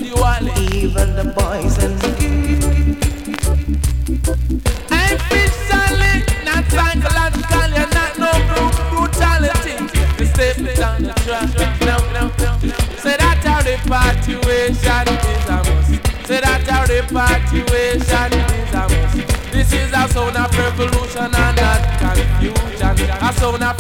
even the boys and the I'm physically, not psychologically, and not no brutality. You step it on the track. No. Say that our repatriation is a must. Say that our repatriation is a must. This is a sound of revolution and not confusion. A sound of